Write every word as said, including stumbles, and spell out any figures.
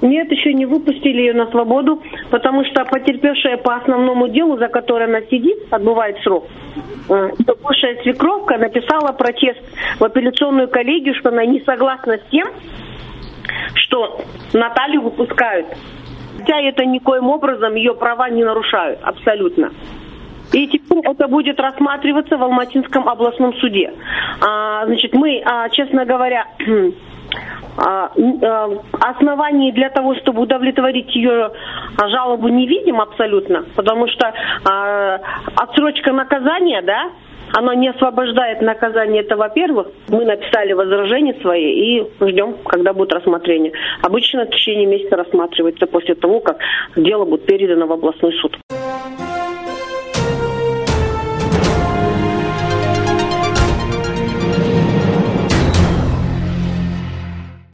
Нет, еще не выпустили ее на свободу, потому что потерпевшая по основному делу, за которое она сидит, отбывает срок, бывшая свекровка написала протест в апелляционную коллегию, что она не согласна с тем, что Наталью выпускают. Хотя это никоим образом ее права не нарушают, абсолютно. И теперь это будет рассматриваться в Алматинском областном суде. А, значит, мы, а, честно говоря, а, а, оснований для того, чтобы удовлетворить ее жалобу, не видим абсолютно, потому что а, отсрочка наказания, да, оно не освобождает наказание, это во-первых. Мы написали возражения свои и ждем, когда будет рассмотрение. Обычно в течение месяца рассматривается после того, как дело будет передано в областной суд.